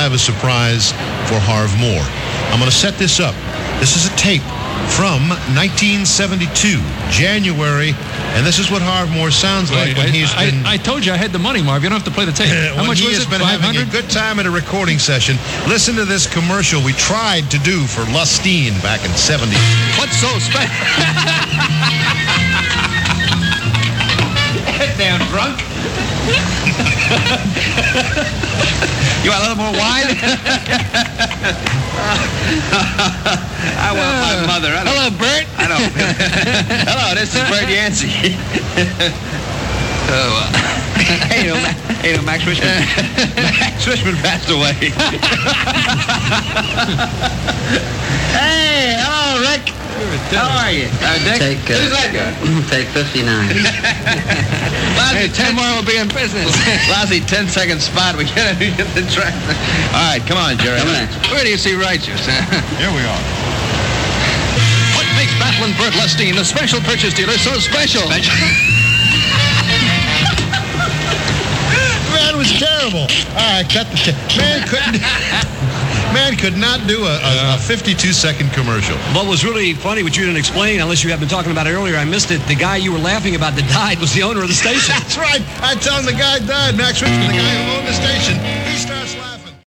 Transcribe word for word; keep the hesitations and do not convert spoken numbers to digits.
have a surprise for Harv Moore. I'm going to set this up. This is a tape from nineteen seventy-two, January, and this is what Harv Moore sounds like when I, he's I, been... I told you I had the money, Marv. You don't have to play the tape. How when much he was has it? been five having hundred? a good time at a recording session. Listen to this commercial we tried to do for Lustine back in seventy. What's so special? Damn drunk. You want a little more wine? I want my mother. I don't, Hello, Bert. I don't. Hello, this is Bert Yancey. Oh, uh, hey, you know, Ma- hey, you know, Max Richmond. Max Richmond passed away. Hey, hello, Rick. How are you? Uh, Dick? Take, uh, Who's that guy? take fifty-nine. Lousy ten more will be in business. Lousy ten second spot. We gotta get the track. All right, come on, Jerry. Come on. Where do you see righteous? Here we are. What makes Battle and Bert Lustine, the special purchase dealer, so special? Man, it was terrible. All right, cut the tape. Man couldn't... Man could not do a, a, a fifty-two second commercial. What was really funny, which you didn't explain, unless you have been talking about it earlier, I missed it. The guy you were laughing about that died was the owner of the station. That's right. I tell him the guy died. Max Richmond, the guy who owned the station. He starts laughing.